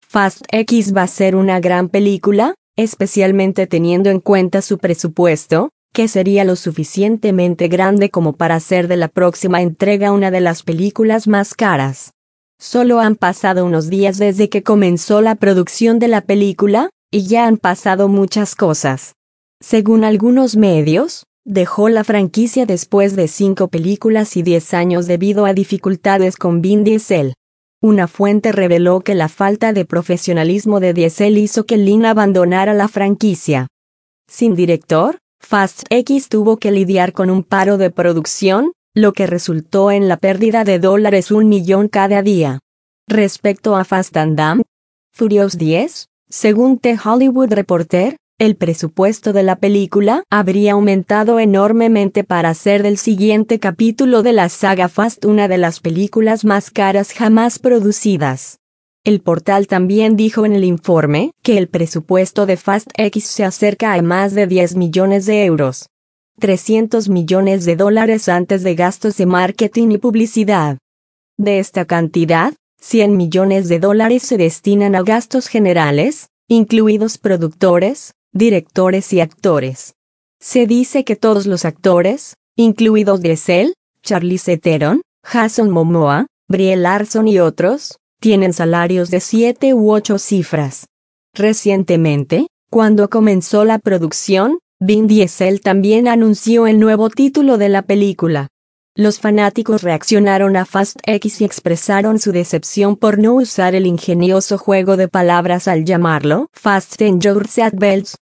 Fast X va a ser una gran película, especialmente teniendo en cuenta su presupuesto, que sería lo suficientemente grande como para hacer de la próxima entrega una de las películas más caras. Solo han pasado unos días desde que comenzó la producción de la película, y ya han pasado muchas cosas. Según algunos medios, dejó la franquicia después de 5 películas y 10 años debido a dificultades con Vin Diesel. Una fuente reveló que la falta de profesionalismo de Diesel hizo que Lin abandonara la franquicia. Sin director, Fast X tuvo que lidiar con un paro de producción, lo que resultó en la pérdida de $1 millón cada día. Respecto a Fast and Furious 10, según The Hollywood Reporter, el presupuesto de la película habría aumentado enormemente para hacer del siguiente capítulo de la saga Fast una de las películas más caras jamás producidas. El portal también dijo en el informe que el presupuesto de Fast X se acerca a más de 10 millones de euros. 300 millones de dólares antes de gastos de marketing y publicidad. De esta cantidad, 100 millones de dólares se destinan a gastos generales, incluidos productores, directores y actores. Se dice que todos los actores, incluidos Diesel, Charlize Theron, Jason Momoa, Brie Larson y otros, tienen salarios de 7 u 8 cifras. Recientemente, cuando comenzó la producción, Vin Diesel también anunció el nuevo título de la película. Los fanáticos reaccionaron a Fast X y expresaron su decepción por no usar el ingenioso juego de palabras al llamarlo Fast and Your Seatbelts,